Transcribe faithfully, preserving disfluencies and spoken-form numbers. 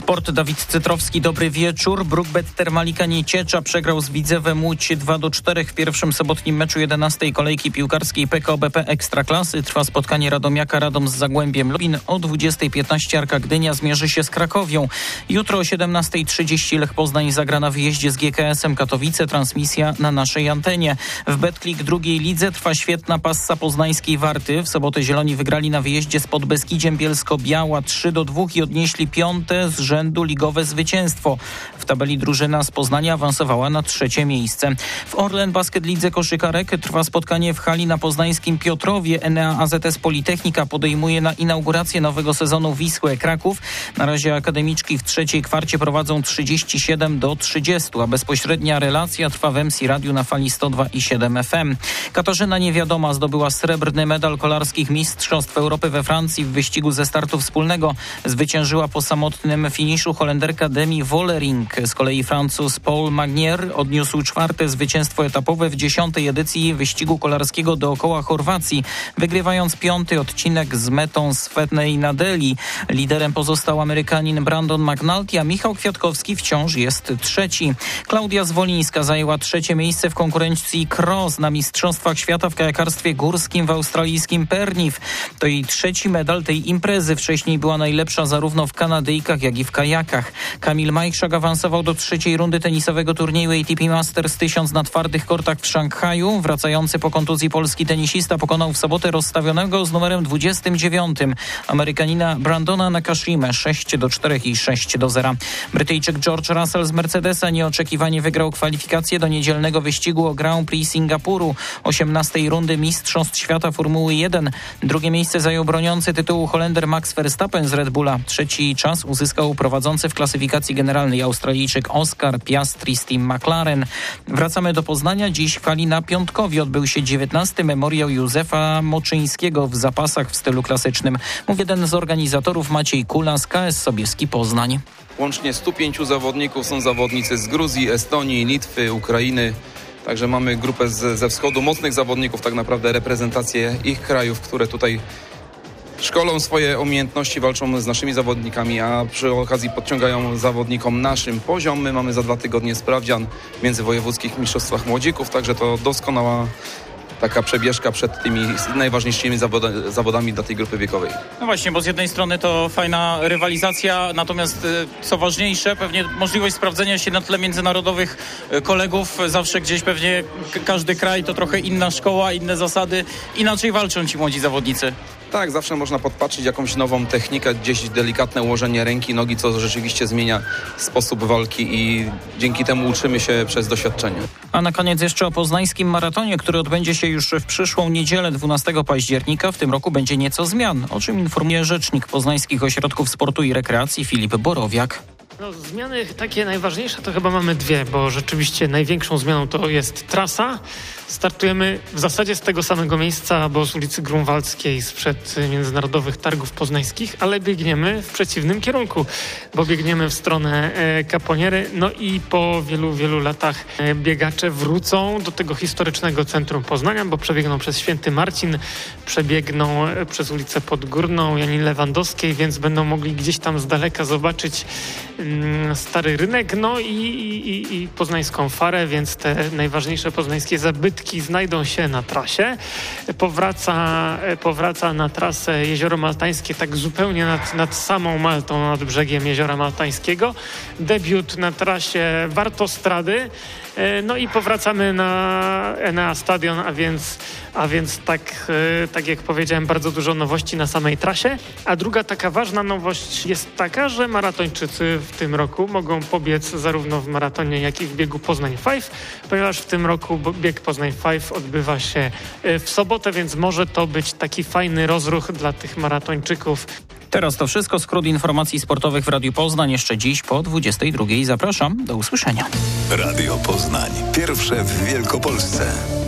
Sport. Dawid Cytrowski, dobry wieczór. Brookbet Termalika Nieciecza przegrał z Widzewem Łódź dwa do czterech w pierwszym sobotnim meczu jedenastej kolejki piłkarskiej P K O B P Ekstraklasy. Trwa spotkanie Radomiaka Radom z Zagłębiem Lubin. O dwudziestej piętnaście Arka Gdynia zmierzy się z Krakowią. Jutro o siedemnastej trzydzieści Lech Poznań zagra na wyjeździe z G K S-em Katowice. Transmisja na naszej antenie. W Betclic drugiej lidze trwa świetna passa poznańskiej Warty. W sobotę Zieloni wygrali na wyjeździe z Podbeskidziem Bielsko-Biała trzy do dwóch i odnieśli piąte z rzędu ligowe zwycięstwo. W tabeli drużyna z Poznania awansowała na trzecie miejsce. W Orlen Basket Lidze koszykarek trwa spotkanie w hali na poznańskim Piotrowie. Enea A Z S Politechnika podejmuje na inaugurację nowego sezonu Wisłę Kraków. Na razie akademiczki w trzeciej kwarcie prowadzą trzydzieści siedem do trzydziestu, a bezpośrednia relacja trwa w M C Radiu na fali sto dwa i siedem F M. Katarzyna Niewiadoma zdobyła srebrny medal kolarskich Mistrzostw Europy we Francji w wyścigu ze startu wspólnego. Zwyciężyła po samotnym finiszu Holenderka Demi Vollering. Z kolei Francuz Paul Magnier odniósł czwarte zwycięstwo etapowe w dziesiątej edycji wyścigu kolarskiego dookoła Chorwacji, wygrywając piąty odcinek z metą Svetnej Nadeli. Liderem pozostał Amerykanin Brandon McNulty, a Michał Kwiatkowski wciąż jest trzeci. Klaudia Zwolińska zajęła trzecie miejsce w konkurencji cross na Mistrzostwach Świata w kajakarstwie górskim w australijskim Perniv. To jej trzeci medal tej imprezy. Wcześniej była najlepsza zarówno w kanadyjkach, jak i w kajakach. Kamil Majchrzak awansował do trzeciej rundy tenisowego turnieju A T P Masters tysiąc na twardych kortach w Szanghaju. Wracający po kontuzji polski tenisista pokonał w sobotę rozstawionego z numerem dwudziestym dziewiątym Amerykanina Brandona Nakashimę sześć do czterech i sześć do zera. Brytyjczyk George Russell z Mercedesa nieoczekiwanie wygrał kwalifikacje do niedzielnego wyścigu o Grand Prix Singapuru osiemnastej rundy Mistrzostw Świata Formuły jeden. Drugie miejsce zajął broniący tytułu Holender Max Verstappen z Red Bulla. Trzeci czas uzyskał prowadzący w klasyfikacji generalnej Australijczyk Oscar Piastri z Team McLaren. Wracamy do Poznania. Dziś w hali na Piątkowie odbył się dziewiętnasty memoriał Józefa Moczyńskiego w zapasach w stylu klasycznym. Mówi jeden z organizatorów Maciej Kula z K S Sobieski Poznań. Łącznie stu pięciu zawodników są zawodnicy z Gruzji, Estonii, Litwy, Ukrainy. Także mamy grupę z, ze wschodu mocnych zawodników, tak naprawdę reprezentację ich krajów, które tutaj szkolą swoje umiejętności, walczą z naszymi zawodnikami, a przy okazji podciągają zawodnikom naszym poziom. My mamy za dwa tygodnie sprawdzian w międzywojewódzkich mistrzostwach młodzików, także to doskonała taka przebieżka przed tymi najważniejszymi zawoda, zawodami dla tej grupy wiekowej. No właśnie, bo z jednej strony to fajna rywalizacja, natomiast co ważniejsze, pewnie możliwość sprawdzenia się na tle międzynarodowych kolegów. Zawsze gdzieś pewnie każdy kraj to trochę inna szkoła, inne zasady, inaczej walczą ci młodzi zawodnicy. Tak, zawsze można podpatrzeć jakąś nową technikę, gdzieś delikatne ułożenie ręki, nogi, co rzeczywiście zmienia sposób walki i dzięki temu uczymy się przez doświadczenie. A na koniec jeszcze o poznańskim maratonie, który odbędzie się już w przyszłą niedzielę dwunastego października. W tym roku będzie nieco zmian, o czym informuje rzecznik Poznańskich Ośrodków Sportu i Rekreacji Filip Borowiak. No, zmiany takie najważniejsze to chyba mamy dwie, bo rzeczywiście największą zmianą to jest trasa. Startujemy w zasadzie z tego samego miejsca, bo z ulicy Grunwaldzkiej sprzed Międzynarodowych Targów Poznańskich, ale biegniemy w przeciwnym kierunku, bo biegniemy w stronę Kaponiery. No i po wielu, wielu latach biegacze wrócą do tego historycznego centrum Poznania, bo przebiegną przez Święty Marcin, przebiegną przez ulicę Podgórną Janiny Lewandowskiej, więc będą mogli gdzieś tam z daleka zobaczyć Stary Rynek, no i, i, i poznańską Farę, więc te najważniejsze poznańskie zabytki znajdą się na trasie. Powraca, powraca na trasę Jezioro Maltańskie, tak zupełnie nad, nad samą Maltą, nad brzegiem Jeziora Maltańskiego. Debiut na trasie Wartostrady. No i powracamy na Enea Stadion, a więc, a więc tak, tak jak powiedziałem, bardzo dużo nowości na samej trasie. A druga taka ważna nowość jest taka, że maratończycy w tym roku mogą pobiec zarówno w maratonie, jak i w biegu Poznań pięć, ponieważ w tym roku bieg Poznań pięć odbywa się w sobotę, więc może to być taki fajny rozruch dla tych maratończyków. Teraz to wszystko. Skrót informacji sportowych w Radiu Poznań jeszcze dziś po dwudziestej drugiej. Zapraszam. Do usłyszenia. Radio Poznań. Pierwsze w Wielkopolsce.